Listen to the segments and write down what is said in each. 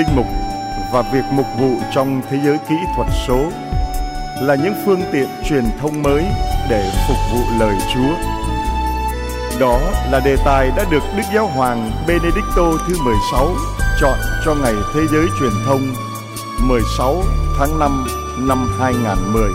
mục và việc mục vụ trong thế giới kỹ thuật số là những phương tiện truyền thông mới để phục vụ lời Chúa. Đó là đề tài đã được Đức Giáo hoàng Benedicto thứ 16 chọn cho Ngày Thế giới Truyền thông 16 tháng 5 năm 2010.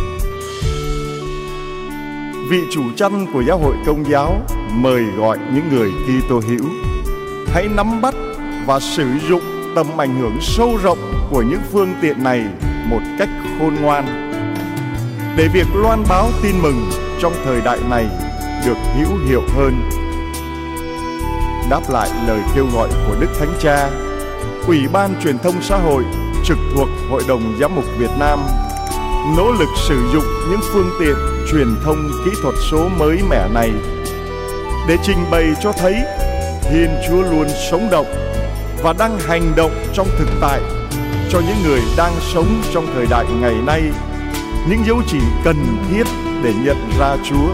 Vị chủ chăn của Giáo hội Công giáo mời gọi những người Kitô hữu hãy nắm bắt và sử dụng tầm ảnh hưởng sâu rộng của những phương tiện này một cách khôn ngoan, để việc loan báo tin mừng trong thời đại này được hữu hiệu hơn. Đáp lại lời kêu gọi của Đức Thánh Cha, Ủy ban Truyền thông Xã hội trực thuộc Hội đồng Giám mục Việt Nam nỗ lực sử dụng những phương tiện truyền thông kỹ thuật số mới mẻ này để trình bày cho thấy Thiên Chúa luôn sống động và đang hành động trong thực tại cho những người đang sống trong thời đại ngày nay những dấu chỉ cần thiết để nhận ra Chúa.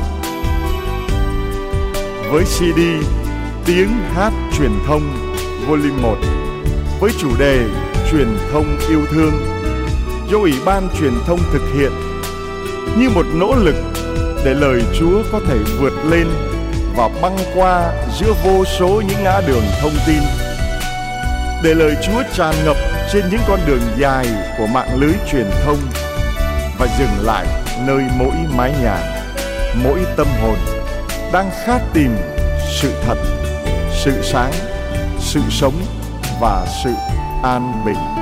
Với CD Tiếng hát truyền thông Volume 1 với chủ đề Truyền thông yêu thương do Ủy ban Truyền thông thực hiện như một nỗ lực để lời Chúa có thể vượt lên và băng qua giữa vô số những ngã đường thông tin, để lời Chúa tràn ngập trên những con đường dài của mạng lưới truyền thông và dừng lại nơi mỗi mái nhà, mỗi tâm hồn đang khát tìm sự thật, sự sáng, sự sống và sự an bình.